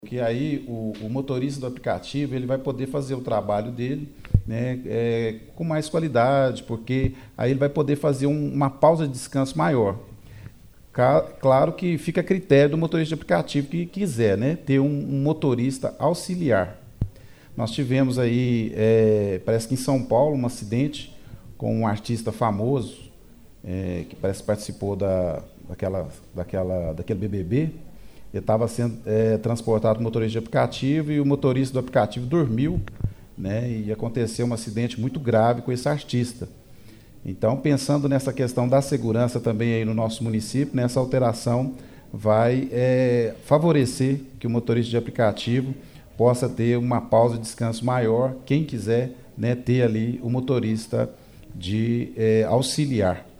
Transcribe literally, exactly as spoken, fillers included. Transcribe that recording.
Que aí o, o motorista do aplicativo ele vai poder fazer o trabalho dele, né, é, com mais qualidade, porque aí ele vai poder fazer um, uma pausa de descanso maior. Ca- Claro que fica a critério do motorista de aplicativo que quiser, né, ter um, um motorista auxiliar. Nós tivemos aí, é, parece que em São Paulo, um acidente com um artista famoso, é, que parece que participou da, daquela, daquela, daquele B B B. Ele estava sendo é, transportado por motorista de aplicativo e o motorista do aplicativo dormiu, né, e aconteceu um acidente muito grave com esse artista. Então, pensando nessa questão da segurança também aí no nosso município, nessa alteração vai é, favorecer que o motorista de aplicativo possa ter uma pausa de descanso maior, quem quiser, né, ter ali o motorista de é, auxiliar.